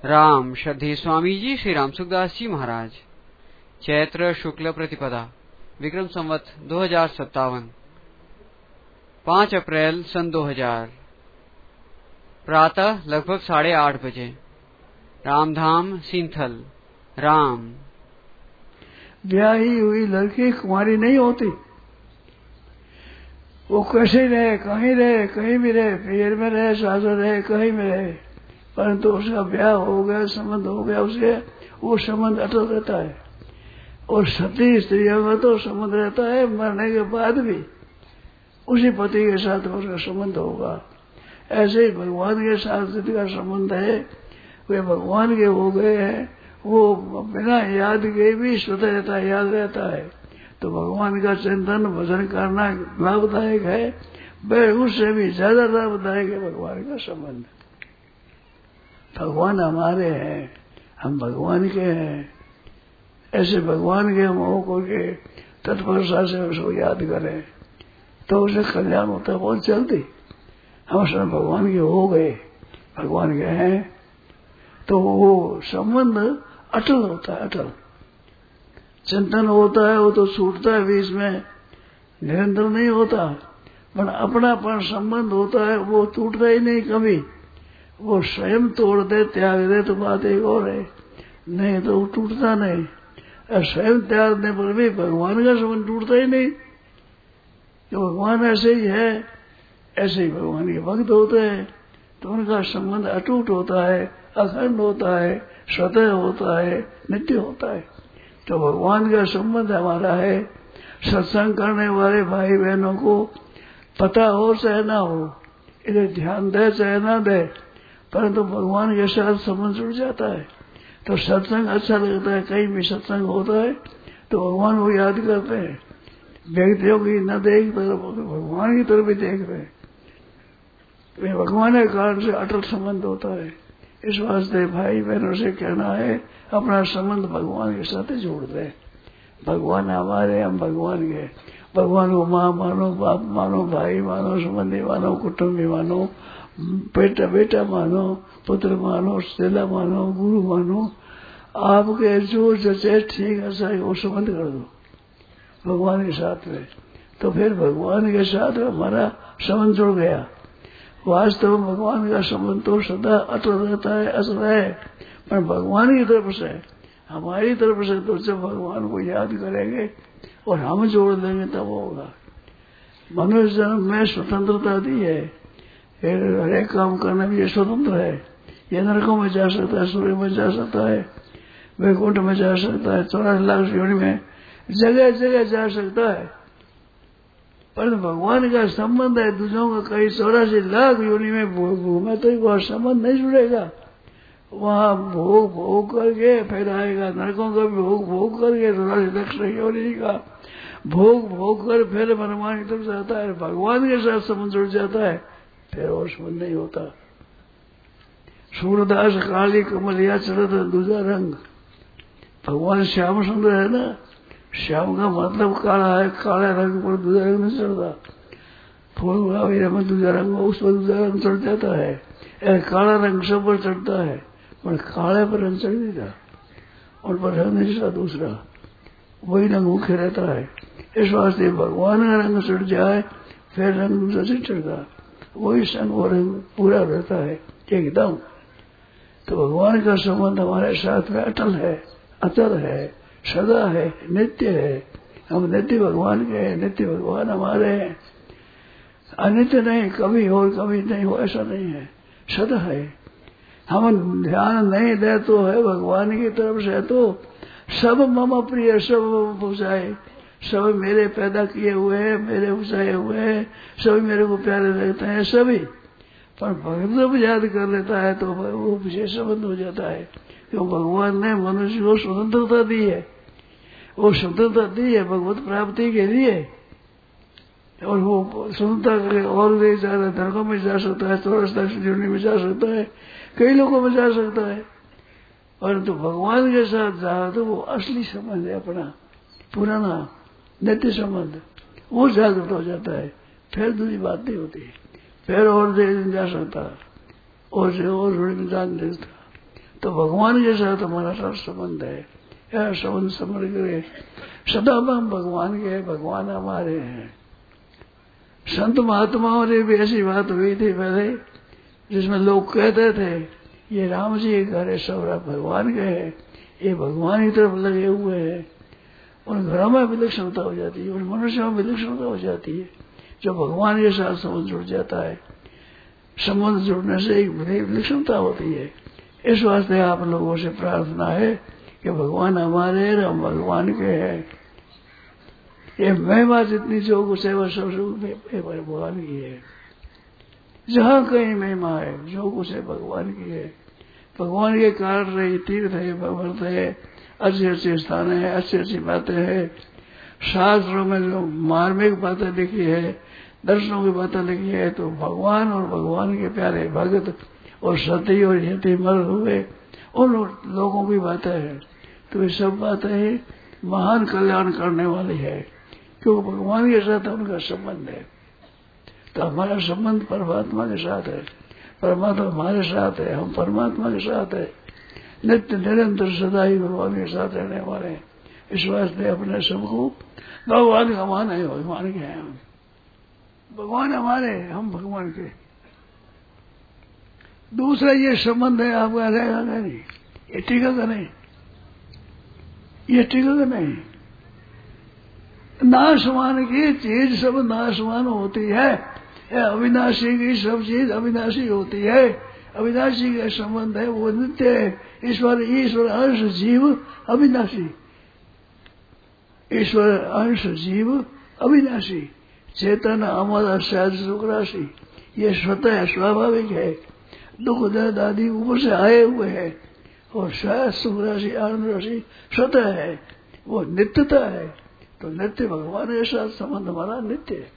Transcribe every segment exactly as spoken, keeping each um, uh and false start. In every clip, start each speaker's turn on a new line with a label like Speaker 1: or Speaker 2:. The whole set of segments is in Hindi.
Speaker 1: राम श्रद्धेय स्वामी जी श्री राम सुखदास जी महाराज। चैत्र शुक्ल प्रतिपदा, विक्रम संवत दो हजार सत्तावन, पाँच अप्रैल सन दो हजार। प्रातः लगभग साढ़े आठ बजे, रामधाम सिंथल। राम।
Speaker 2: ब्याही हुई लड़की कुंवारी नहीं होती, वो कैसे रहे, कहीं रहे, कहीं भी रहे, पीर में रहे, सासुर रहे, कहीं में रहे, परंतु उसका ब्याह हो गया, संबंध हो गया उसके, वो संबंध अटल रहता है। और सती स्त्रियों का तो संबंध रहता है, मरने के बाद भी उसी पति के साथ उसका संबंध होगा। ऐसे ही भगवान के साथ जिनका संबंध है वे भगवान के हो गए हैं, वो बिना याद के भी स्वतः रहता है, याद रहता है। तो भगवान का चिंतन भजन करना लाभदायक है, वह उससे भी ज्यादा लाभदायक है भगवान का संबंध। भगवान हमारे हैं, हम भगवान के हैं, ऐसे भगवान के हम हो के तत्परता से उसको याद करें तो उसे कल्याण होता है बहुत जल्दी। हम सब भगवान के हो गए, भगवान के हैं, तो वो संबंध अटल होता है, अटल। चिंतन होता है वो तो छूटता है बीच में, निरंतर नहीं होता, पर अपनापन संबंध होता है वो टूटता ही नहीं कभी। वो स्वयं तोड़ दे, त्याग दे तो बात एक और है, नहीं तो वो टूटता नहीं। और स्वयं त्यागने पर भी भगवान का संबंध टूटता ही नहीं। जो भगवान ऐसे ही है, ऐसे ही भगवान के भक्त होते हैं, तो उनका संबंध अटूट होता है, अखंड होता है, स्वतः होता है, नित्य होता है। तो भगवान का संबंध हमारा है। सत्संग करने वाले भाई बहनों को पता हो चाहे ना हो, इधर ध्यान दे चाहे ना दे, परंतु भगवान के साथ संबंध जुड़ जाता है तो सत्संग अच्छा लगता है। कहीं भी सत्संग होता है तो भगवान को याद करते हैं, व्यक्तियों की न देख तरफ भगवान की तरफ भी देख रहे हैं। भगवान के कारण से अटल संबंध होता है। इस वास्ते भाई बहनों से कहना है, अपना संबंध भगवान के साथ जोड़ दे। भगवान हमारे, हम भगवान के। भगवान को माँ मानो, बाप मानो, भाई मानो, संबंधी मानो, कुटुंबी मानो, बेटा बेटा मानो, पुत्र मानो, चेला मानो, गुरु मानो। आपके जो जचे ठीक है वो संबंध कर दो भगवान के साथ में, तो फिर भगवान के साथ हमारा संबंध जुड़ गया। वास्तव में भगवान का संबंध तो सदा अटल रहता है, असर है, पर भगवान की तरफ से, हमारी तरफ से तो जब भगवान को याद करेंगे और हम जोड़ देंगे तब होगा। मनुष्य जन्म में स्वतंत्रता दी है, हर एक काम करने में ये स्वतंत्र है। ये नरकों में जा सकता है, सूर्य में जा सकता है, वैकुंठ में जा सकता है, चौरासी लाख योनि में जगह जगह जा सकता है। पर भगवान का संबंध है दूसरों का, कहीं चौरासी लाख योनि में घूमे तो वह संबंध नहीं जुड़ेगा। वहां भोग भोग करके फिर आएगा, नरकों का भी भोग भोग करके चौरासी लाख योनि का भोग भोग कर फिर मनमानी तक जाता है। भगवान के साथ संबंध जुड़ जाता है, फिर और संबंध नहीं होता। सूरदास काली कमलिया चलत दूसरा रंग। भगवान श्याम सुंदर है ना, श्याम का मतलब काला है, काला रंग पर दूसरा रंग नहीं चढ़ता। फूल गुलाबी में दूसरा रंग, उस पर दूसरा रंग चढ़ जाता है। काला रंग सब पर चढ़ता है, पर काले पर रंग चढ़ देता, और पर रंग नहीं चढ़ता दूसरा, वही रंग मुख्य रहता है। इस वास्ते भगवान का रंग चढ़ जाए फिर रंग दूसरा नहीं चढ़ता, वही संग वो रंग पूरा रहता है एकदम। तो भगवान का संबंध हमारे साथ में अटल है, अचल है, सदा है, नित्य है। हम नित्य भगवान के हैं, नित्य भगवान हमारे हैं। अनित्य नहीं, कभी हो कभी नहीं हो ऐसा नहीं है, सदा है। हम ध्यान नहीं दे तो है भगवान की तरफ से, तो सब मम प्रिय, सब बुझाए, सब मेरे पैदा किए हुए हैं, मेरे बुझाए हुए हैं, सभी मेरे को प्यारे लगते हैं सभी। पर भक्त जब याद कर लेता है तो वो विशेष संबंध हो जाता है, क्यों भगवान ने मनुष्य को स्वतंत्रता दी है। वो स्वतंत्रता दी है भगवत प्राप्ति के लिए, और वो स्वतंत्रता और ले जा रहा है, नरकों में जा सकता है, चौरासी लाख योनि में जा सकता है, कई लोगों में जा सकता है। परंतु भगवान के साथ जा तो वो असली संबंध है, अपना पुराना नित्य संबंध, वो जागृत हो जाता है। फिर दूसरी बात नहीं होती, फिर और देर जा सकता, और से और में जान देता, तो भगवान के साथ हमारा साथ संबंध है। यह संबंध समझ करे सदा हम भगवान के, भगवान हमारे हैं। संत महात्माओं ने भी ऐसी बात हुई थी पहले, जिसमें लोग कहते थे ये राम जी के घर है, सब भगवान के है, ये भगवान की तरफ लगे हुए हैं। उन घरों में विलक्षणता हो जाती है, उन मनुष्यों में विलक्षणता हो जाती है। जो भगवान के साथ संबंध जुड़ जाता है, संबंध जुड़ने से एक विलक्षणता होती है। इस वास्ते आप लोगों से प्रार्थना है कि भगवान हमारे, हम भगवान के हैं। ये महिमा जितनी जो कुछ है वह सब भगवान की है। जहाँ कहीं महिमा है, जो कुछ है भगवान की है। भगवान के कारण रहे तीर्थ है, भगवत है, अच्छे अच्छे स्थान है, अच्छी अच्छी बातें हैं। शास्त्रों में जो मार्मिक बातें लिखी है, दर्शनों की बातें लिखी है, तो भगवान और भगवान के प्यारे भगत और सती और यति मर हुए उन लोगों की बातें हैं। तो ये सब बातें महान कल्याण करने वाली है, क्योंकि भगवान के साथ उनका संबंध है। तो हमारा संबंध परमात्मा के साथ है, परमात्मा हमारे साथ है, हम परमात्मा के साथ है, नित्य निरंतर सदा ही भगवान के साथ रहने वाले हैं। इस वास्ते अपने सबको भगवान का माने, भगवान के हैं हम, भगवान हमारे, हम भगवान के। दूसरा ये संबंध है आपका रहेगा नहीं, ये टिकेगा नहीं, ये टिकेगा नहीं। नाशवान की चीज सब नाशवान होती है, अविनाशी की सब चीज अविनाशी होती है। अविनाशी का संबंध है वो नित्य है। ईश्वर ईश्वर अंश जीव अविनाशी, ईश्वर अंश जीव अविनाशी, चेतन हमारा शायद सुख राशि, ये स्वतः स्वाभाविक है। दुख दर्द आदि ऊपर से आए हुए हैं, और शायद सुख राशि आनंद राशि स्वतः है, वो नित्यता है। तो नित्य भगवान के साथ संबंध हमारा नित्य है।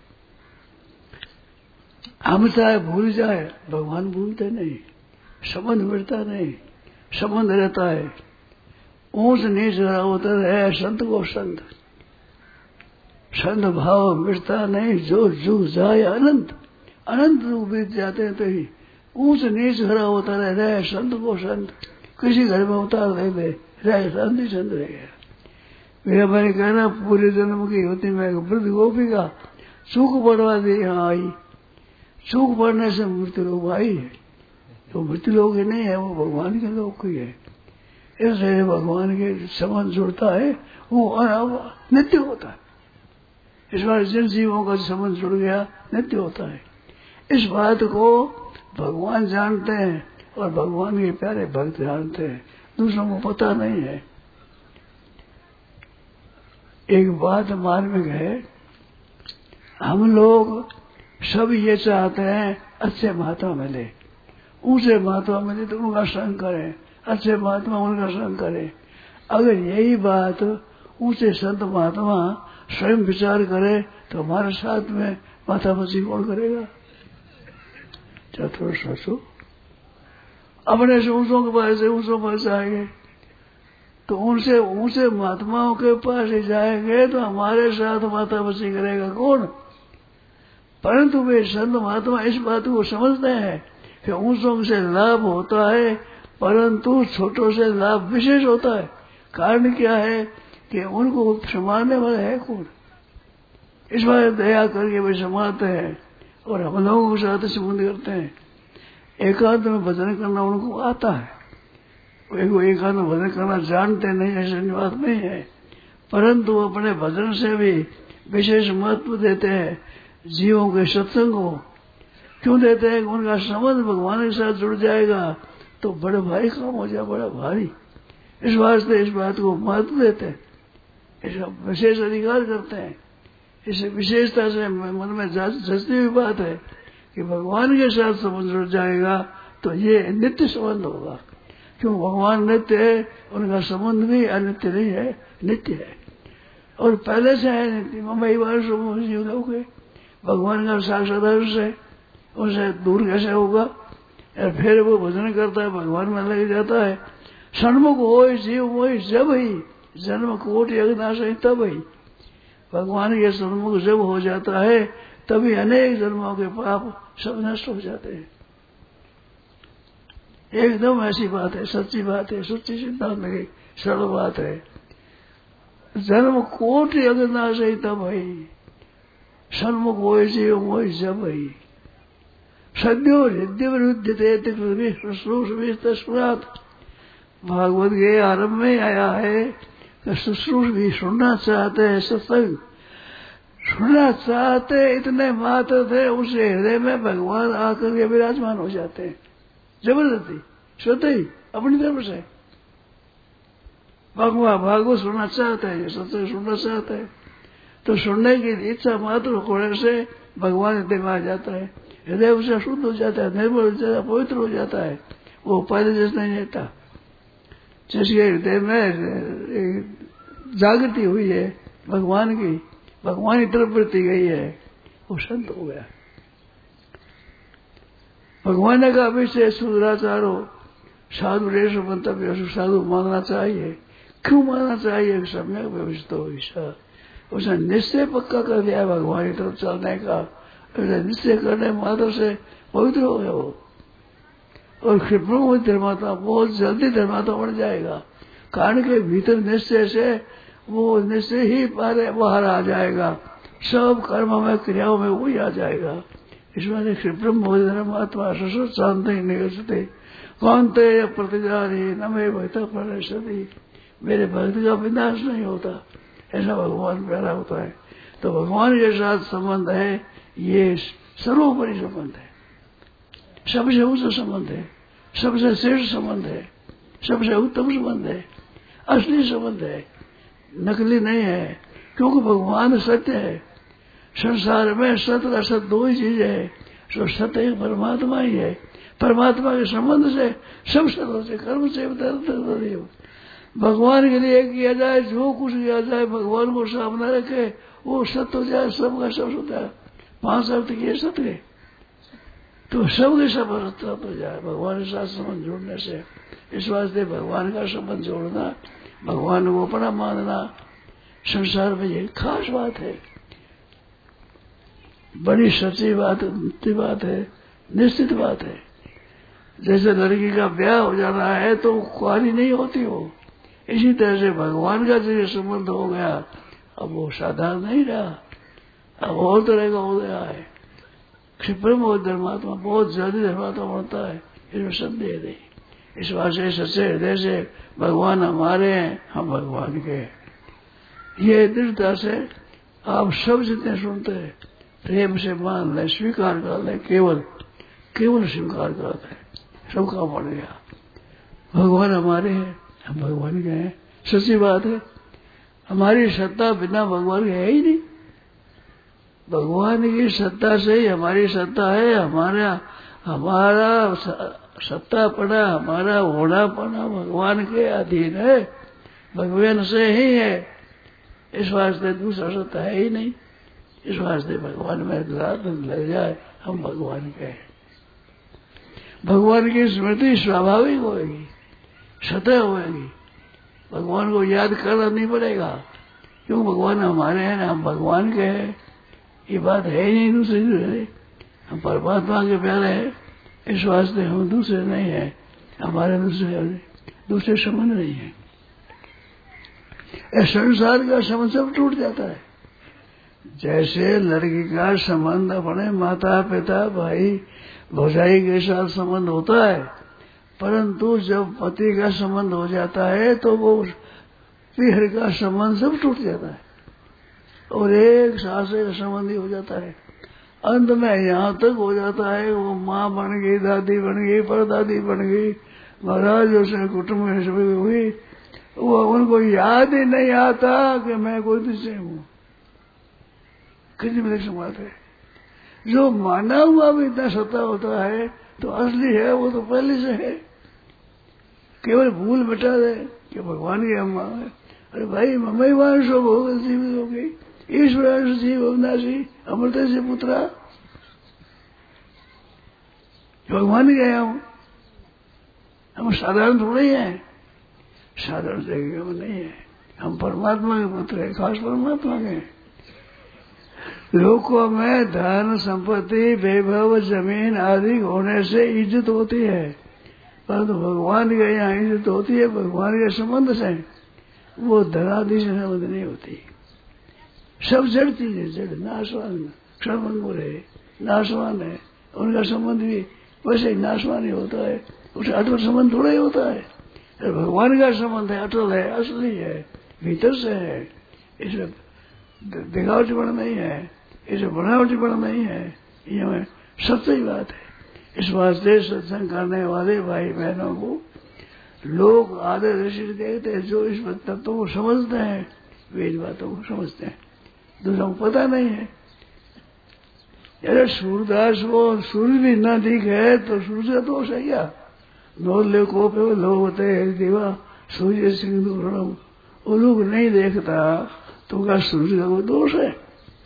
Speaker 2: हम चाहे भूल जाए, भगवान भूलते नहीं, संबंध मिटता नहीं, संबंध रहता है। ऊंच नीच होता रहे संत को संत, संत भाव मिटता नहीं, जो जुग जाए अनंत, अनंत रूप बीत जाते हैं। तो ही ऊंच नीच हरा होता रहे, रहे संत को संत, किसी घर में उतार दे दे, रहे संत ही संत रह गया। मेरा मैंने कहना पूरे जन्म की होती मैं वृद्ध गोपी का चूक बढ़वा दी यहाँ आई, चूक बढ़ने से मृत्यु लोग आई है। तो मृत्यु लोग ही नहीं है, वो भगवान के लोग की है। इसलिए भगवान के संबंध जुड़ता है वो नित्य होता है। इस बार जिन जीवों का संबंध जुड़ गया नित्य होता है। इस बात को भगवान जानते हैं और भगवान के प्यारे भक्त जानते हैं, दूसरों को पता नहीं है। एक बात मार्मिक है, हम लोग सब ये चाहते हैं अच्छे महात्मा मिले, ऊंचे महात्मा मिले तो उनका संग करें, अच्छे महात्मा उनका संग करें। अगर यही बात ऊंचे संत महात्मा स्वयं विचार करे तो हमारे साथ में माथापच्ची कौन करेगा? क्या थोड़ा सोचो, अपने से ऊंचों के पास से ऊंचों पास जाएंगे तो उनसे ऊंचे महात्माओं के पास ही जाएंगे तो हमारे साथ माथापच्ची करेगा कौन? परंतु वे संत महात्मा इस बात को समझते हैं कि ऊंचों से लाभ होता है, परंतु छोटों से लाभ विशेष होता है। कारण क्या है कि उनको संभालने वाले है कौन? इस बार दया करके वे संभालते हैं और हम लोगों के साथ संबंध करते हैं। एकांत में भजन करना उनको आता है, वो एकांत में भजन करना जानते नहीं, ऐसी बात नहीं है, परंतु अपने भजन से भी विशेष महत्व देते हैं जीवों के सत्संग को। क्यों देते हैं? उनका संबंध भगवान के साथ जुड़ जाएगा तो बड़े भारी काम हो जाए, बड़ा भारी। इस वास्ते इस बात को महत्व देते हैं, इसका विशेष अधिकार करते हैं। इस विशेषता से मन में जचती हुई बात है कि भगवान के साथ संबंध जुड़ जाएगा तो ये नित्य संबंध होगा। क्यों? भगवान नित्य है, उनका संबंध भी अनित्य नहीं है, नित्य है और पहले से है नित्य। मई बार जीव लोग भगवान का साक्षात अंश है, उनसे दूर कैसे होगा? और फिर वो भजन करता है, भगवान में लग जाता है। सन्मुख हो जीव मोहि जब ही जन्म कोटि अग्नाश है, तब ही भगवान के सन्मुख जब हो जाता है तभी अनेक जन्मों के पाप सब नष्ट हो जाते हैं। एकदम ऐसी बात है, सच्ची बात है, सच्ची सिद्धांत की सरल बात है। जन्म कोटि अगर ना सही तब भाई सन्मुख हो जीव मोह जब भाई सद्यो हृदय विरुद्ध तस्मात भागवत के आरंभ में आया है कि शुश्रूष भी सुनना चाहते हैं, सत्संग सुनना चाहते इतने मात्र थे, उसे हृदय में भगवान आकर के विराजमान हो जाते हैं जबरदस्ती स्वतः ही अपनी तरफ से। भगवान भागवत सुनना चाहते हैं, सत्संग सुनना चाहते हैं, तो सुनने की इच्छा मात्र होने से भगवान हृदय में आ जाता है, हृदय उसे शुद्ध हो जाता है, निर्मल हो जाता है, पवित्र हो जाता है। वो पहले जैसा नहीं रहता। जिसके हृदय में जागृति हुई है भगवान की, भगवान की तरफ बढ़ती गई है, वो संत हो गया। भगवान ने कहा विषय सुराचारो साधु रेश मंतव्य साधु मानना चाहिए। क्यों मानना चाहिए? सम्यक व्यवस्थित हो ईशा, उसने निश्चय पक्का कर दिया भगवान की तरफ चलने का। निश्चय करने मात्र से पवित्र हो गया वो, और क्षिप्र धर्मात्मा बहुत जल्दी धर्मात्मा बन जाएगा। कारण के भीतर निश्चय से वो निश्चय ही बाहर आ जाएगा, सब कर्म में क्रियाओं में वही आ जाएगा। इसमें क्षिप्रम धर्मात्मा ससुर शांत ही निगसते कांते प्रतिजारी न मे भक्ता प्रणशति, मेरे भक्त का विनाश नहीं होता, ऐसा भगवान प्यारा होता है। तो भगवान के साथ संबंध है, ये सर्वोपरि संबंध है, सबसे ऊंचा संबंध है, सबसे श्रेष्ठ संबंध है, सबसे उत्तम संबंध है, असली संबंध है, नकली नहीं है। क्योंकि भगवान सत्य है। संसार में सत्य और असत दो ही चीज है। तो सत्य एक परमात्मा ही है, परमात्मा के संबंध से सब सत्य से कर्म से भगवान के लिए किया जाए, जो कुछ किया जाए भगवान को सामने रखे, वो सत्य हो जाए, सबका सब होता है। पांच अर्थ किए सत्य, तो सबके सब अर्थ हो जाए भगवान के साथ संबंध जोड़ने से। इस वास्ते भगवान का संबंध जोड़ना, भगवान को अपना मानना संसार में ये खास बात है, बड़ी सच्ची बात बात है, निश्चित बात है। जैसे लड़की का ब्याह हो जाना है तो कुआरी नहीं होती वो, इसी तरह से भगवान का जो संबंध हो गया, अब वो साधारण नहीं रहा, अब और तरह का हो गया है। क्षिप्रम और धर्मात्मा बहुत ज्यादा धर्मात्मा बनता है, इसमें संदेह नहीं। इस वास्ते सच्चे हृदय से भगवान हमारे हैं, हम भगवान के हैं, ये दृढ़ता से आप सब जितने सुनते हैं प्रेम से मान लें, स्वीकार कर लें, केवल केवल स्वीकार कर लें, सबका बढ़ गया। भगवान हमारे हैं, हम भगवान के हैं, सच्ची बात है। हमारी सत्ता बिना भगवान के है ही नहीं, भगवान की सत्ता से ही हमारी सत्ता है। हमारा हमारा सत्ता पड़ा, हमारा होना पड़ा भगवान के अधीन है, भगवान से ही है। इस वास्ते दूसरा सत्ता है ही नहीं। इस वास्ते भगवान में लग जाए, हम भगवान के हैं। भगवान की स्मृति स्वाभाविक होगी, सतह होगी, भगवान को याद करना नहीं पड़ेगा, क्यों भगवान हमारे हैं, हम भगवान के हैं। ये बात है ही नहीं दूसरी, हम परमात्मा के प्यारे हैं। इस वास्ते हम दूसरे नहीं है, हमारे दूसरे दूसरे संबंध नहीं है। इस संसार का संबंध सब टूट जाता है। जैसे लड़की का संबंध अपने माता पिता भाई भौजाई के साथ संबंध होता है, परंतु जब पति का संबंध हो जाता है तो वो पीहर का संबंध सब टूट जाता है और एक सास का संबंध ही हो जाता है। अंत में यहाँ तक हो जाता है, वो माँ बन गई, दादी बन गई, परदादी बन गई, महाराज उसने कुटुंब में सभी हुई, वो उनको याद ही नहीं आता कि मैं कोई दूसरे हूँ। कितनी बड़ी बात है। जो माना हुआ भी इतना सत्ता होता है तो असली है वो तो पहले से है, केवल भूल मिटा दे कि भगवान की अम्मा है। अरे भाई मम्मी वांश हो जीवित हो गई, ईश्वर जीव अविनाशी अमृत से पुत्रा, भगवान के हम हम साधारण थोड़े ही हैं, साधारण जगह हम नहीं है, हम परमात्मा के पुत्र हैं, खास परमात्मा के। लोकों में धन संपत्ति वैभव जमीन आदि होने से इज्जत होती है, परंतु तो भगवान के यहाँ इज्जत होती है भगवान के संबंध से, वो धनादि से संबंध नहीं होती। सब जड़ चीजें, जड़ नाशवान, क्षणभंगुर है, नाशवान है, उनका संबंध भी वैसे ही नाशवान ही होता है, उससे अटल संबंध थोड़ा ही होता है। भगवान का संबंध है, अटल है, असली है, भीतर से है, इसमें दिखावटीपन नहीं है, इसमें बनावटीपन नहीं है, ये में सच्ची बात है। इस वास्ते सत्संग करने वाले भाई बहनों को लोग आधे ऋषि कहते हैं, जो इस तत्व को समझते हैं वे इन बातों को समझते हैं, दूसरों को पता नहीं है। अरे सूरदास को सूर्य भी न दिखे तो सूर्य का दोष है क्या? नौले को पे लोग होते हैं दीवा सूर्य सिंह दूरणम, वो लोग नहीं देखता तो क्या सूर्य का कोई दोष है?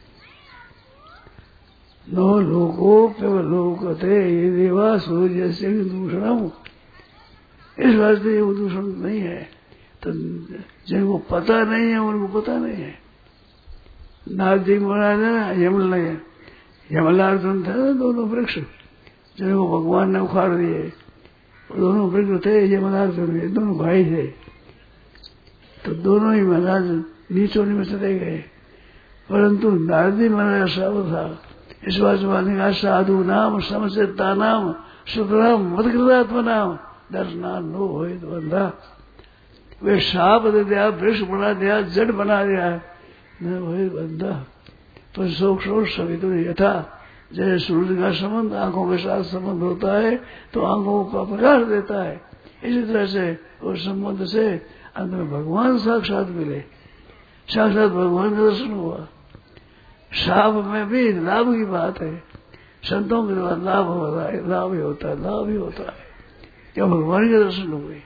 Speaker 2: नो लोगो पे लोग कहते ये देवा सूर्य सिंह दूषणम, इस वास्ते वो दूषण नहीं है। तो जिनको पता नहीं है उनको पता नहीं है। नाथ जी महाराज है यमल लगे, यमलार्जुन थे ना दोनों वृक्ष जिनको भगवान ने उखाड़ दिए, दोनों वृक्ष थे यमलार्जुन के, दोनों भाई थे। तो दोनों ही महाराज नीचों में चले गए, परंतु नारदी महाराज साधु था। इस वाचवानी का साधु नाम समचेता नाम सुतराम मदकृतात्मा नाम दर्शना नो हो बंधा। वे साप दे दिया, वृक्ष बना दिया, जड़ बना दिया, न हो बंधा। पर शोक शोक सभी तो यथा, जैसे सूर्य का संबंध आंखों के साथ संबंध होता है तो आंखों को प्रकाश देता है, इसी तरह से उस संबंध से अंत में भगवान साक्षात मिले, साक्षात भगवान का दर्शन हुआ। साप में भी लाभ की बात है, संतों के द्वारा लाभ होता है, लाभ ही होता है, लाभ ही होता है, क्या भगवान के दर्शन हुए।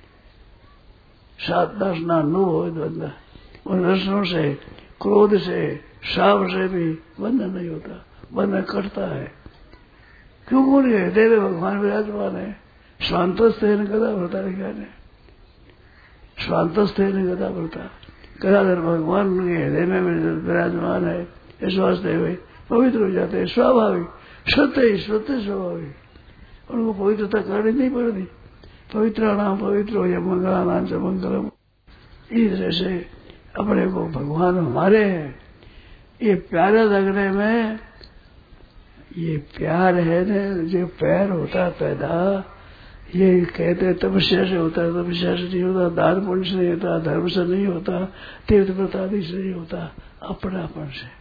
Speaker 2: सात दर्शना नो हो बंदा, उन दर्शनों से क्रोध से साप से भी बंधन नहीं होता, बंधन कटता है। क्यों बोल गए देवे भगवान विराजमान है, स्वांतस्थे न गदा भरता लिखा है, स्वांतस्थे न गदा भरता, गदाधर भगवान के हृदय में विराजमान है। इस वास्ते वे पवित्र हो जाते हैं, स्वाभाविक, सत्य ही सत्य स्वाभाविक, उनको पवित्रता करनी नहीं पड़ती। पवित्र नाम पवित्र हो या मंगला नाम से मंगलम, इस तरह से अपने को भगवान हमारे हैं। ये प्यारा लगने में ये प्यार है न, जो प्यार होता पैदा, ये कहते तपस्या से होता है, तपस्या से नहीं होता, दान पुण्य से नहीं होता, धर्म से नहीं होता, तीर्थ व्रत आदि से नहीं होता, अपनापन से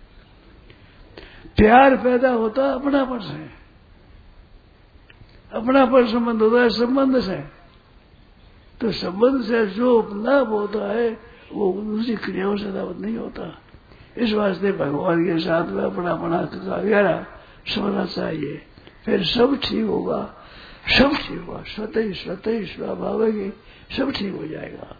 Speaker 2: प्यार पैदा होता, अपनापन से, अपनापन संबंध होता है संबंध से। तो संबंध से जो लाभ होता है वो दूसरी क्रियाओं से लाभ नहीं होता। इस वास्ते भगवान के साथ में अपना अपना का गहरा समझना चाहिए, फिर सब ठीक होगा, सब ठीक होगा, स्वतः स्वतः स्वभाव की सब ठीक हो जाएगा,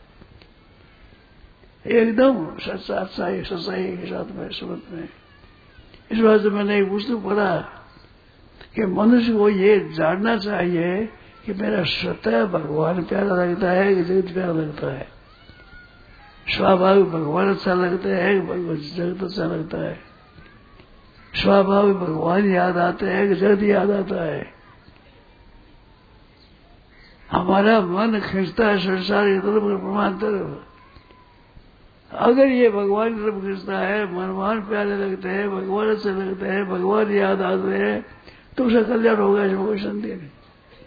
Speaker 2: एकदम सच्चा सच्चाई सच्चाई के साथ में समझ में। इस वास्ते मैंने एक पुस्तक पढ़ा कि मनुष्य को ये जानना चाहिए कि मेरा स्वतः भगवान प्यारा लगता है कि जगत प्यारा लगता है, स्वाभाविक भगवान अच्छा लगता है कि भगवान जगत अच्छा लगता है, स्वाभाविक भगवान याद आते हैं कि जगत याद आता है। हमारा मन खींचता है संसार की तरफ, प्रमाण तरफ। अगर ये भगवान की तरफ खींचता है, मनमान प्यारे लगते हैं, भगवान अच्छे लगते हैं, भगवान याद आते हैं, तो उसका कल्याण होगा, इसमें कोई संदेह नहीं।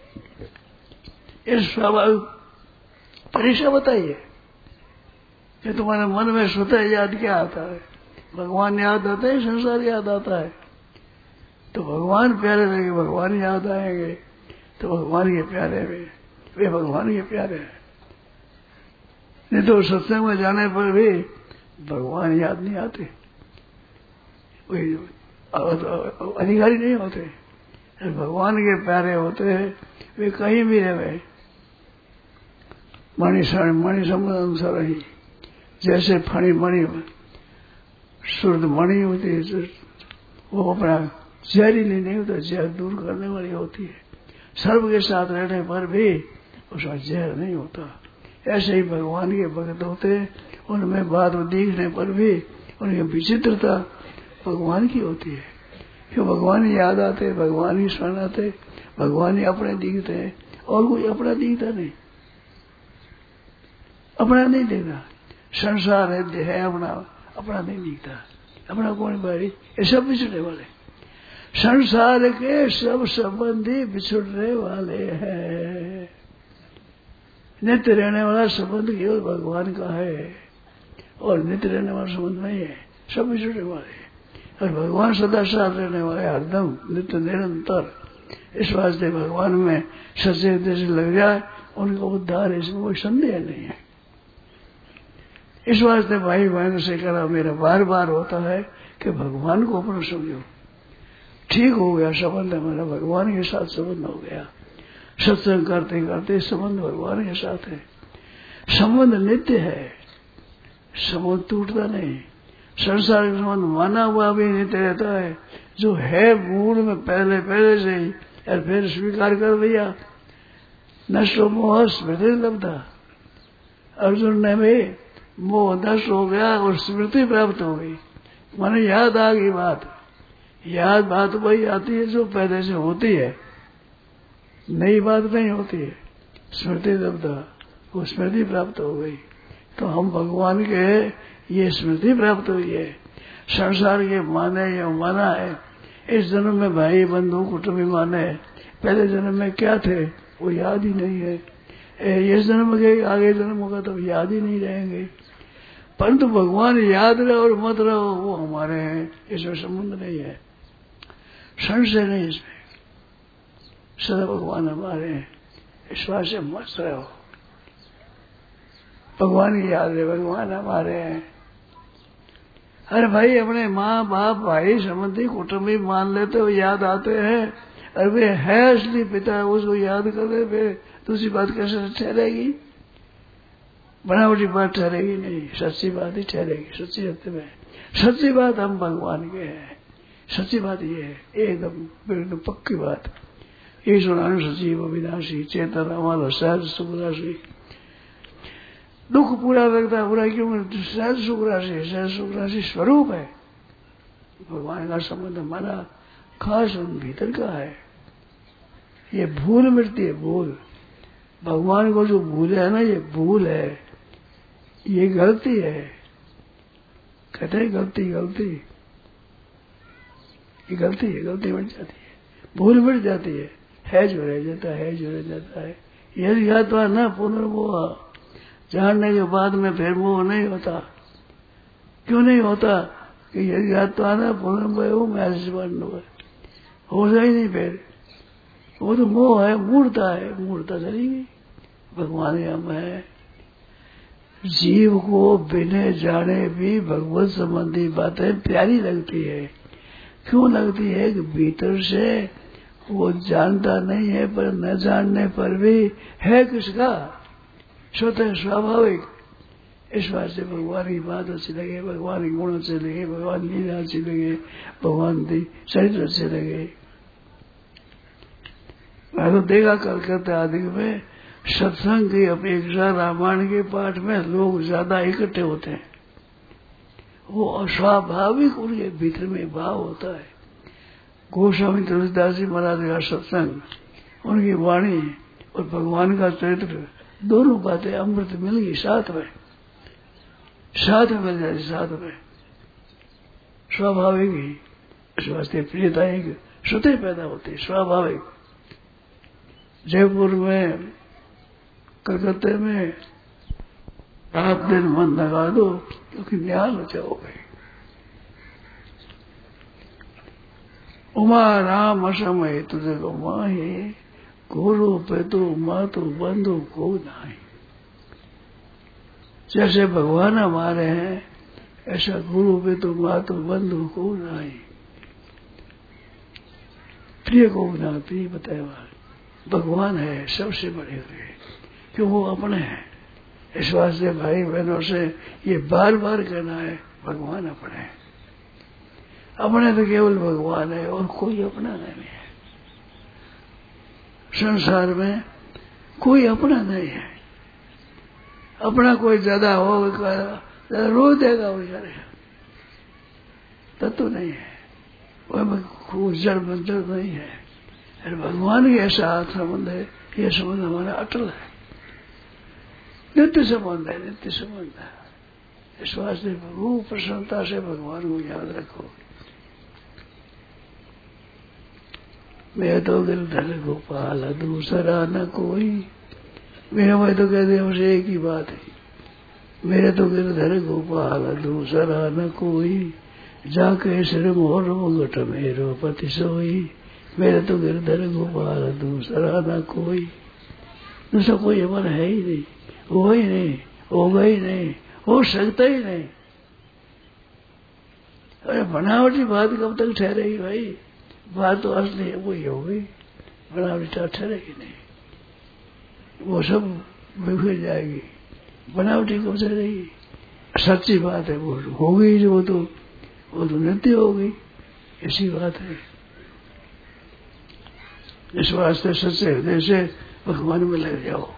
Speaker 2: इस स्वाभाविक परीक्षा बताइए कि तुम्हारे मन में स्वतः याद क्या आता है? भगवान याद आते हैं, संसार याद आता है। तो भगवान प्यारे लगे, भगवान याद आएंगे, तो भगवान के प्यारे में वे भगवान के प्यारे हैं। नहीं तो सत्संग में जाने पर भी भगवान याद नहीं आते, कोई अधिकारी नहीं होते। भगवान के प्यारे होते हैं, वे कहीं भी रहे, मणि मणि अनुसार ही, जैसे फणी मणि शुद्ध मणि होती है, वो अपना जहरीली नहीं होता, जहर दूर करने वाली होती है। सर्व के साथ रहने पर भी उसका जहर नहीं होता। ऐसे ही भगवान के भक्त होते, उनमें बात दिखने पर भी उनकी विचित्रता भगवान की होती है, क्यों भगवान ही याद आते, भगवान ही स्मरण आते, भगवान ही अपने दिखते हैं, और कोई अपना दिखता नहीं, अपना नहीं दिखता। संसार है, देह है अपना, अपना नहीं दिखता। अपना कौन भाई? ये सब बिछड़ने वाले। संसार के सब संबंधी बिछड़ने वाले हैं। नित्य रहने वाला संबंध केवल भगवान का है, और नित्य रहने वाला संबंध नहीं है, सब बिछड़ने वाले हैं। और भगवान सदा साथ रहने वाले, हरदम नित्य निरंतर। इस वास्ते भगवान में सच्चे हृदय से लग जाए, उनका उद्धार है, इसमें कोई संदेह नहीं है। इस वास्ते भाई बहन से करा मेरा बार बार होता है कि भगवान को अपना समझो। ठीक हो गया संबंध हमारा, भगवान के साथ संबंध हो गया। सत्संग करते करते संबंध भगवान के साथ है। संबंध नित्य है, संबंध टूटता नहीं। संसार का संबंध माना हुआ भी नित्य रहता है, जो है मूल में पहले पहले से ही, और फिर स्वीकार कर दिया। नष्ट मोह स्मृति लब्धा। अर्जुन ने भी मोह नष्ट हो गया और स्मृति प्राप्त हो गई, माने याद आ गई बात। याद बात वही आती है जो पहले से होती है, नई बात नहीं होती है। स्मृति लब्धा, वो स्मृति प्राप्त हो गई। तो हम भगवान के ये स्मृति प्राप्त हुई है। संसार के माने या माना है, इस जन्म में भाई बंधु कुटुंबी माने, पहले जन्म में क्या थे वो याद ही नहीं है। इस जन्म के आगे जन्म होगा तो याद ही नहीं रहेंगे। परंतु भगवान याद रहे और मत रहो, वो हमारे हैं, इसमें संबंध नहीं है, संशय नहीं इसमें। सदा भगवान हमारे हैं, इस बात से मस्त रहो। भगवान की याद है, भगवान हमारे हैं। अरे भाई अपने माँ बाप भाई संबंधी कुटुंबी मान लेते हो, याद आते हैं, अरे वे है असली पिता, उसको याद कर दे, फिर दूसरी बात कैसे ठहरेगी? बनावटी बात ठहरेगी नहीं, सच्ची बात ही ठहरेगी। सच्ची सत्य में सच्ची बात हम भगवान के हैं, सच्ची बात ये है, एकदम बिल्कुल पक्की बात। ईश्वरान सचिव अविनाशी चेतन हमारा सहज सुख राशि। दुख पूरा लगता है, पूरा क्यों? सहज सुख राशि, सहज सुख राशि स्वरूप है। भगवान का संबंध हमारा खास भीतर का है। ये भूल मिटती है, भूल। भगवान को जो भूल है ना, ये भूल है, ये गलती है। कहते हैं गलती गलती, ये गलती है, गलती मिट जाती है, भूल मिट जाती है, है जो रह जाता है, जो रह जाता है। यदि ज्ञातवा न पुनर्मोह, जानने के बाद में फिर मोह नहीं होता। क्यों नहीं होता? कि यदि ज्ञातवा न पुनर्मोह में हो जाए नहीं, फिर वो तो मोह है, मूर्ता है, मूर्ता चलेगी। भगवान हम है। जीव को बिना जाने भी भगवत संबंधी बातें प्यारी लगती है। क्यों लगती है? कि भीतर से वो जानता नहीं है, पर न जानने पर भी है किसका, स्वतः स्वाभाविक। इस बात से भगवान की बात अच्छी लगे, भगवान के गुण अच्छे लगे, भगवान की लीला अच्छी लगे, भगवान की चरित्र अच्छे लगे। मैं तो देखा कलकत्ता आदि में सत्संग की अपेक्षा रामायण के पाठ में लोग ज्यादा इकट्ठे होते हैं। वो अस्वाभाविक उनके भीतर में भाव होता है। गोस्वामी तुलसीदास जी महाराज का सत्संग, उनकी वाणी और भगवान का चरित्र, दोनों बातें अमृत मिल गई साथ में, साथ में मिल जाती, साथ में स्वाभाविक ही। इस वास्ते प्रियता एक स्वतः पैदा होती है, स्वाभाविक। जयपुर में, कलकत्ते में रात दिन मन लगा दो, क्योंकि न्याल हो जाओगे। उमा राम असमय तुझे को माही, गुरु पेतु मातु बंधु को नाही। जैसे भगवान हमारे हैं, ऐसा गुरु पेतु मातु बंधु को नाही। प्रिय को ना प्रिय बताया, भगवान है सबसे बड़े हुए, क्यों वो अपने हैं। इस वास्ते भाई बहनों से ये बार बार कहना है, भगवान अपने हैं। अपने तो केवल भगवान है और कोई अपना नहीं है। संसार में कोई अपना नहीं है। अपना कोई ज्यादा हो, ज्यादा रो देगा वो यार, तत्व नहीं है। वो जड़ मंजर नहीं है। और भगवान के साथ संबंध है, ये संबंध हमारा अटल है, नित्य संबंध है, नित्य संबंध है। इस वास्ते खूब प्रसन्नता से भगवान को याद रखो। मैं तो गिरधर गोपाल दूसरा न कोई, मेरा मैं तो कहते हैं उसे एक ही बात है, मेरे तो गिरधर गोपाल दूसरा न कोई, जाके सिर मोर मुगट मेरो पति सोई। मेरे तो गिरधर गोपाल दूसरा न कोई, दूसरा कोई हमारा है ही नहीं, हो ही नहीं, होगा ही नहीं, हो सकता ही नहीं। अरे बनावटी बात कब तक ठहरेगी भाई, बात तो असली है वही होगी, बनावटी ठहरेगी नहीं, वो सब बिखर जाएगी। बनावटी कब से रहेगी, सच्ची बात है वो होगी, जो तो वो तो नित्य होगी, ऐसी बात है। इस वास्ते सच्चे हृदय से भगवान में लग जाओ।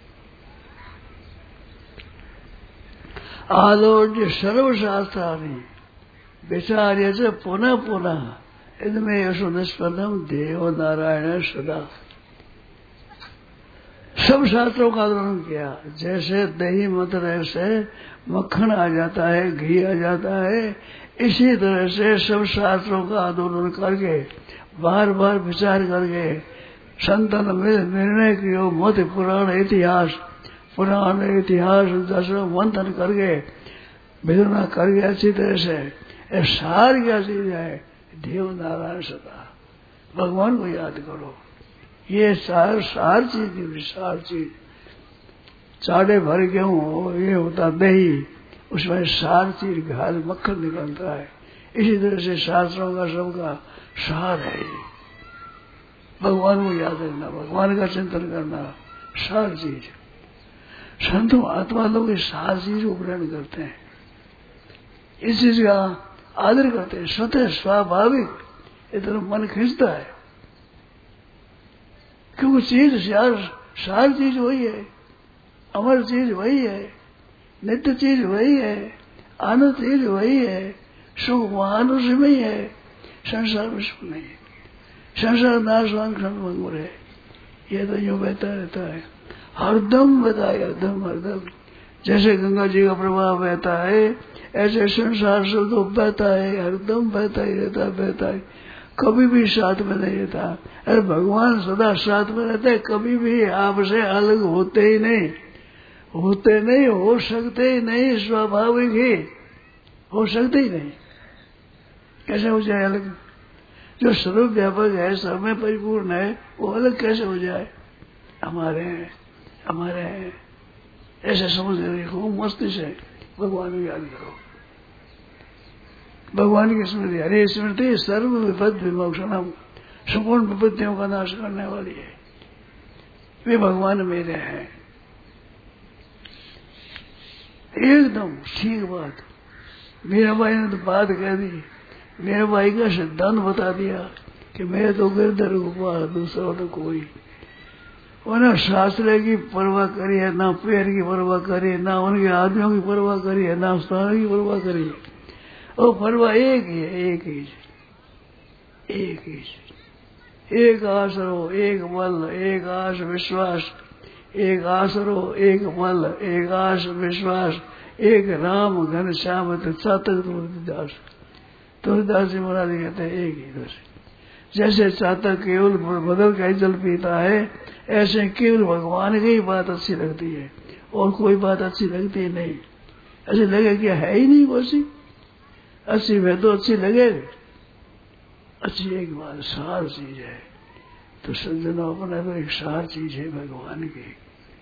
Speaker 2: आलोड्य सर्वशास्त्राणि विचार्य च पुनः पुनः इनमें यशोनिष्पन्नम देव नारायण सदा। सब शास्त्रों का आंदोलन किया, जैसे दही मथुरे से मक्खन आ जाता है, घी आ जाता है, इसी तरह से सब शास्त्रों का आंदोलन करके बार बार विचार करके संतन में निर्णय किया, मत पुराण इतिहास पुराण इतिहास दसों मंथन करके विदुना करके अच्छी तरह से सार क्या चीज है, देव नारायण सदा, भगवान को याद करो। ये सार सार चीज, सार चीज चाड़े भर गेहूं ये होता दही, उसमें सार चीज घास मक्खन निकलता है। इसी तरह से शास्त्रों का सबका सार है ये, भगवान को याद रखना, भगवान का चिंतन करना, सार चीज। संतों आत्मा लोग इस सार चीज को ग्रहण करते हैं, इस चीज का आदर करते हैं, स्वतः स्वाभाविक इतना मन खींचता है, क्योंकि चीज सार सार चीज वही है, अमर चीज वही है, नित्य चीज वही है, आनंद चीज वही है, सुख महानुष में ही है, संसार में सुख नहीं है। संसार नाशवान क्षण है, ये तो यूं बहता रहता है, हरदम बहता है, हरदम हरदम। जैसे गंगा जी का प्रवाह बहता है, ऐसे संसार से तो बहता है, हरदम बहता ही रहता है, बहता है, कभी भी साथ में नहीं रहता। अरे भगवान सदा साथ में रहते, कभी भी आपसे अलग होते ही नहीं, होते नहीं, हो सकते ही नहीं, स्वाभाविक ही हो सकते ही नहीं। कैसे हो जाए अलग? जो सर्वव्यापक है, सब में परिपूर्ण है, वो अलग कैसे हो जाए? हमारे हैं, हमारे हैं, ऐसे समझ देखो, मस्ती से भगवान को याद करो, भगवान की स्मृति। अरे स्मृति सर्व विपद विमोक्षणम, संपूर्ण विपत्तियों का नाश करने वाली है, वे भगवान मेरे हैं। एकदम ठीक बात, मेरा भाई ने तो बात कह दी, मेरे भाई का सिद्धांत बता दिया कि मैं तो गिरधर गोपाल दूसरा तो कोई। वो ना शास्त्र की परवाह करी है, ना पैर की परवाह करी है, ना उनके आदमियों की परवाह करी है, ना स्थान की परवाह करी है, वो परवाह एक ही है, एक ही एक ही एक आसरो, एक बल, एक आस विश्वास, एक आसरो, एक बल, एक आस विश्वास, एक राम घन श्याम चातक तुलसीदास। तुलसीदास जी महाराज कहते हैं एक ही दोष। जैसे चातक केवल बदल का ही जल पीता है, ऐसे केवल भगवान की ही बात अच्छी लगती है, और कोई बात अच्छी लगती नहीं। ऐसे लगे कि है ही नहीं वो अच्छी, अच्छी है तो अच्छी लगे, अच्छी एक बात सार चीज है। तो सज्जनों अपना तो एक सार चीज है भगवान की,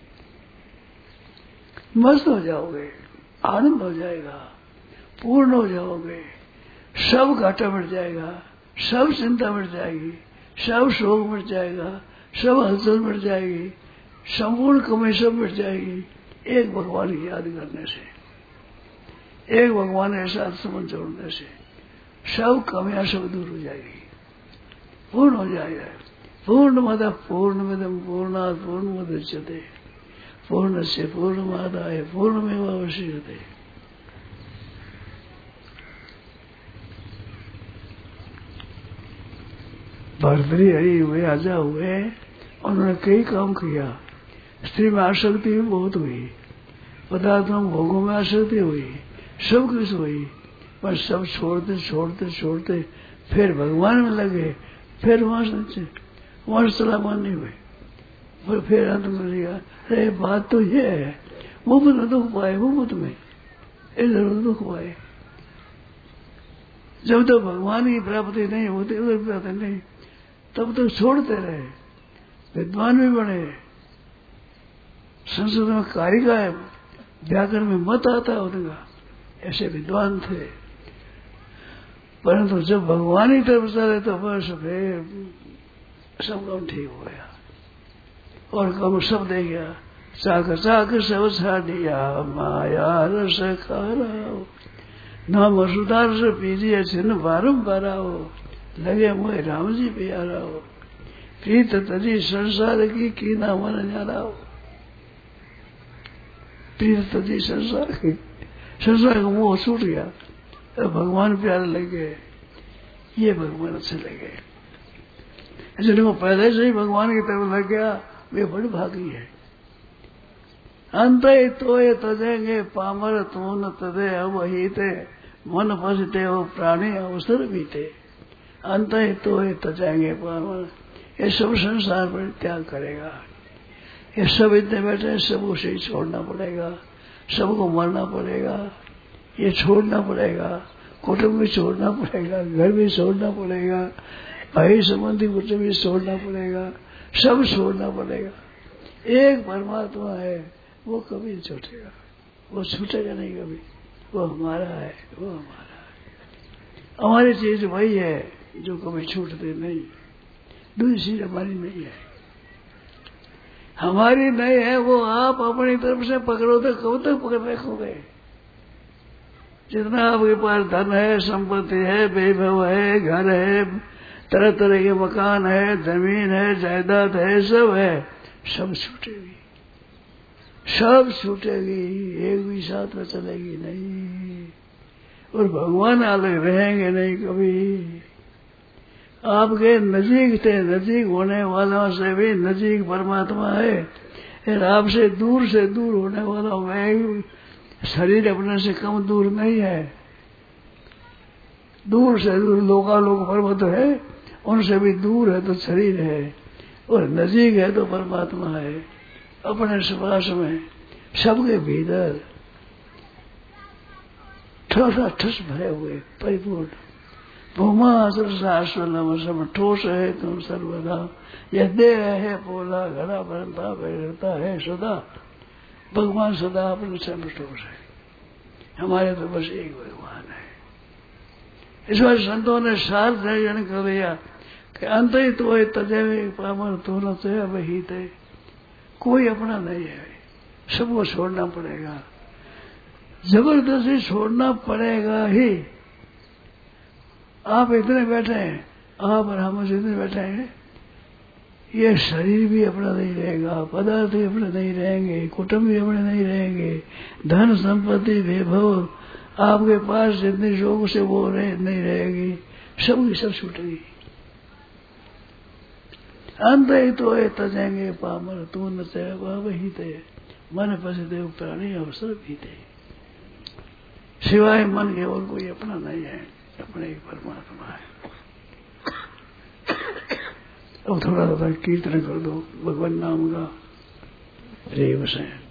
Speaker 2: मस्त हो जाओगे, आनंद हो जाएगा, पूर्ण हो जाओगे, सब घाटा मिट जाएगा, सब चिंता मिट जाएगी, सब शोक मिट जाएगा, सब हलचल मिट जाएगी, संपूर्ण कमी सब मिट जाएगी, एक भगवान की याद करने से, एक भगवान के साथ संबंध जोड़ने से सब कमियां सब दूर हो जाएगी, पूर्ण हो जाएगा। पूर्ण मद पूर्णमिदं पूर्णात् पूर्णमुदच्यते पूर्णस्य पूर्णमादाय पूर्णमेवावशिष्यते। भरतरी हरि हुए, राजा हुए, उन्होंने कई काम किया। स्त्री में आसक्ति भी बहुत हुई, पदार्थों भोगों में आसक्ति हुई, सब कुछ हुई, पर सब छोड़ते छोड़ते छोड़ते फिर भगवान में लगे, फिर वहां से वहां से चलामान नहीं हुए, पर फिर अंत में लिया। अरे बात तो ये है, मुफ्त में दुख पाए, मुफ्त में इधर दुख पाए। जब तक भगवान की प्राप्ति नहीं होती, उधर प्राप्ति नहीं, तब तक छोड़ते रहे, विद्वान भी बने। संस्कृत में कारिका है, व्याकरण में मत आता है उनका, ऐसे विद्वान थे। परंतु जब भगवान ही तरफ चले तो बस फिर सब काम ठीक हो गया और कम सब दे गया। चाक चाक सब छाड़िया माया रस खाराओ, नाम सुधार से पीजिए छिन्न बारम्बार आओ, लगे मोहे राम जी प्यारा हो, प्रीत तजी संसार की की ना मन न्याराओ। प्रीत तजी संसार की, संसार का मोह छूट गया, भगवान प्यारे लगे, ये भगवान अच्छे लगे। जिनको पहले से ही भगवान की तरफ लग गया वे बड़ी भागी है। अंत तो ये तजेंगे पामर तो न तदे अवहिते, मन फसते हो प्राणी अवसर बीते। अंत तो ये तजेंगे पामर, ये सब संसार पर त्याग करेगा, ये सब इतने बैठे सब उसे छोड़ना पड़ेगा, सबको मरना पड़ेगा, ये छोड़ना पड़ेगा, कुटुंब भी छोड़ना पड़ेगा, घर भी छोड़ना पड़ेगा, भाई संबंधी कुटुंब भी छोड़ना पड़ेगा, सब छोड़ना पड़ेगा। एक परमात्मा है, वो कभी नहीं छूटेगा, वो छूटेगा नहीं कभी, वो हमारा है, वो हमारा है। हमारी चीज वही है जो कभी छूटते नहीं, दूसरी चीज हमारी नहीं है, हमारी नहीं है, वो आप अपनी तरफ से पकड़ो तो कब तक पकड़ रखोगे। जितना आपके पास धन है, संपत्ति है, वैभव है, घर है, तरह तरह के मकान है, जमीन है, जायदाद है, सब है, सब छूटेगी, सब छूटेगी, एक भी साथ में चलेगी नहीं। और भगवान अलग रहेंगे नहीं कभी। आपके नजीक थे, नजीक होने वालों से भी नजीक परमात्मा है, और आपसे दूर से दूर होने वालों में शरीर अपने से कम दूर नहीं है। दूर से दूर लोकालोक पर्वत है, उनसे भी दूर है तो शरीर है, और नजीक है तो परमात्मा है, अपने श्वास में, सबके भीतर ठोसा ठस भरे हुए परिपूर्ण। भूमा शाश्वतम सब ठोस है तुम सर्वदा, यह देह है पोला घड़ा बनता बैठता है सदा। भगवान सदा अपने सब ठोस है, हमारे तो बस एक भगवान है। इस बार संतों ने सार जन कर दिया कि अंत ही तो है तजे पामर तो न से वही थे, कोई अपना नहीं है, सबको छोड़ना पड़ेगा, जबरदस्ती छोड़ना पड़ेगा ही। आप इतने बैठे हैं, आप और हम इतने बैठे हैं, ये शरीर भी अपना नहीं रहेगा, पदार्थ भी अपने नहीं रहेंगे, कुटुंब भी अपने नहीं रहेंगे, धन संपत्ति वैभव आपके पास जितने लोग से वो रहे नहीं रहेगी, सब की सब छूटेगी। अंत ही तो है तजेंगे पामर तू न से वही थे, मन पसते प्राणी अवसर भी थे। सिवाय मन के और कोई अपना नहीं है, अपने एक परमात्मा है। अब थोड़ा सा कीर्तन कर दो भगवान नाम का, रेव से।